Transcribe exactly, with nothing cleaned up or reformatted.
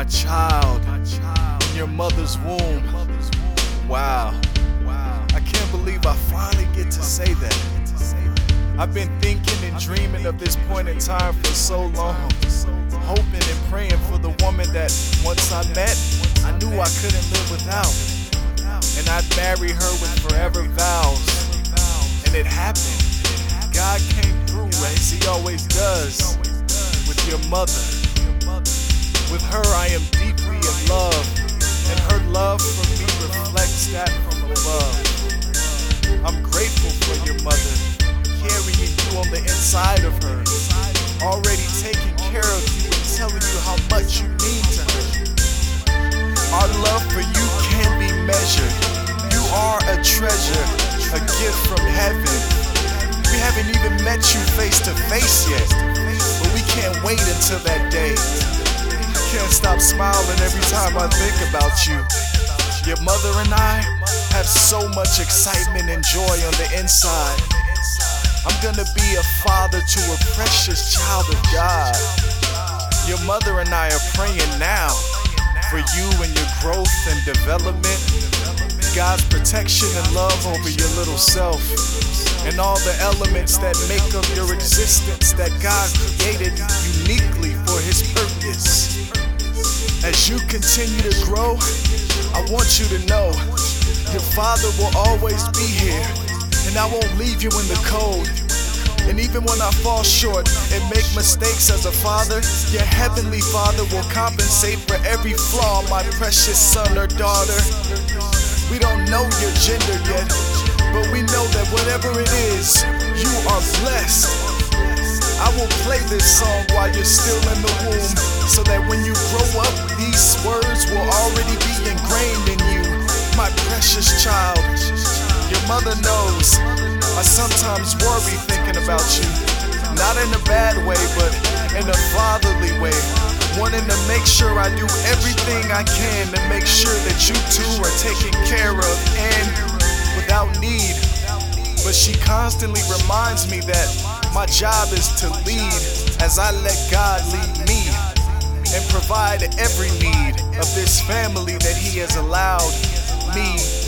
my child in your mother's womb. Wow. I can't believe I finally get to say that. I've been thinking and dreaming of this point in time for so long, hoping and praying for the woman that once I met, I knew I couldn't live without. And I'd marry her with forever vows. And it happened. God came through as He always does with your mother. With her I am deeply in love, and her love for me reflects that from above. I'm grateful for your mother, carrying you on the inside of her, already taking care of you and telling you how much you mean to her. Our love for you can't be measured. You are a treasure, a gift from heaven. We haven't even met you face to face yet, but we can't wait until that day. I can't stop smiling every time I think about you. Your mother and I have so much excitement and joy on the inside. I'm gonna be a father to a precious child of God. Your mother and I are praying now for you and your growth and development, God's protection and love over your little self, and all the elements that make up your existence that God created uniquely for His purpose. As you continue to grow, I want you to know your Father will always be here, and I won't leave you in the cold. And even when I fall short and make mistakes as a father, your heavenly Father will compensate for every flaw, my precious son or daughter. We don't know your gender yet, but we know that whatever it is, you are blessed. I will play this song while you're still in the womb, so that when you grow up, these words will already be ingrained in you, my precious child. Your mother knows I sometimes worry thinking about you, not in a bad way, but in a fatherly way, wanting to make sure I do everything I can to make sure that you two are taken care of and without need. But she constantly reminds me that my job is to lead as I let God lead me and provide every need of this family that He has allowed me